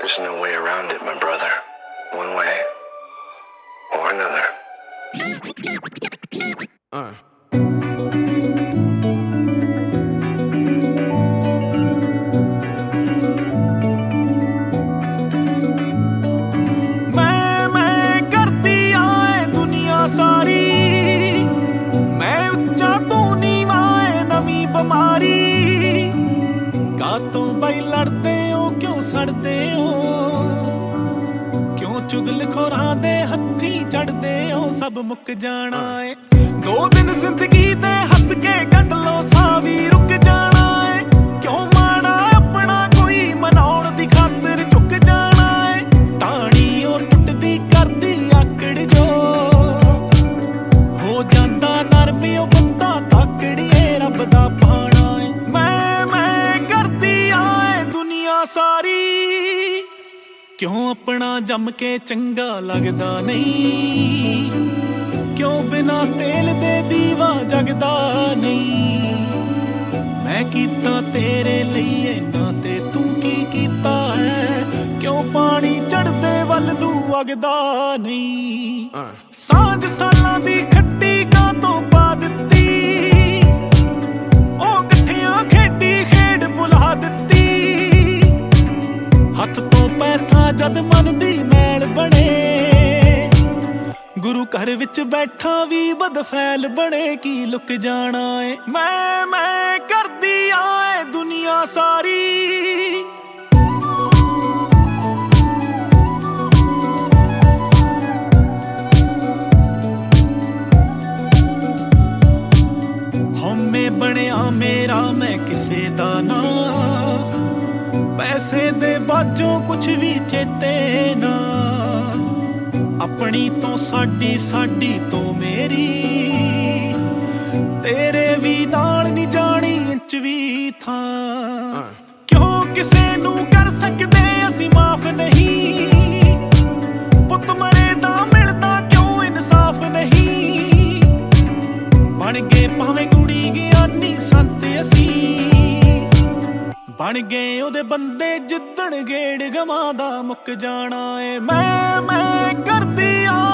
There's no way around it, my brother. One way or another. मैं करती आए दुनिया सारी, मैं उच्चा तू नीवा है नवी बमारी। कातों बाई लड़दे हो क्यों सड़दे हो, क्यों चुगलखोरां दे हत्थी चढ़दे हो। सब मुक जाना है 2 दिन जिंदगी दे, हस के कट लो सा भी रुक जाना है। क्यों माड़ा अपना कोई मनाउण दी खातिर झुक जाना है। टाणी ओ टुटदी करदी आकड़ जो, हो जांदा नरमी ओ बंदा ताकड़िए रब दा पाना है। मैं करदी आए दुनिया सारी, क्यों अपना जम के चंगा लगदा नहीं। क्यों बिना तेल दे दीवा जगदा नहीं। मैं कीता तेरे लिए ना ते तू की कीता है। क्यों पानी चढ़दे वल नू वगदा नहीं। सांझ सालां दी खट्टी कातों पा दित्ती, ओ कट्ठियां खेडी खेड भुला दित्ती। हथ तो पैसा जद मन दी मैल बने, गुरु घर विच बैठा भी बदफैल बने। की लुक जाना है। मैं करदी आए दुनिया सारी। हमें बनिया मेरा मैं किसे दा ना, पैसे दे बाजों कुछ भी चेते ना। अपनी तो साडी साडी तो मेरी, तेरे भी नाल नहीं जानी इंच भी था। क्यों किसे नू कर सकदे असी माफ नहीं। पुत मरे दा मिलदा क्यों इंसाफ नहीं। बन गए भावें गुणी ज्ञानी संत असी, बन गए ओदे बंदे जिद्दण गेड़ गवां दा मुक जाना है। मैं करदी आ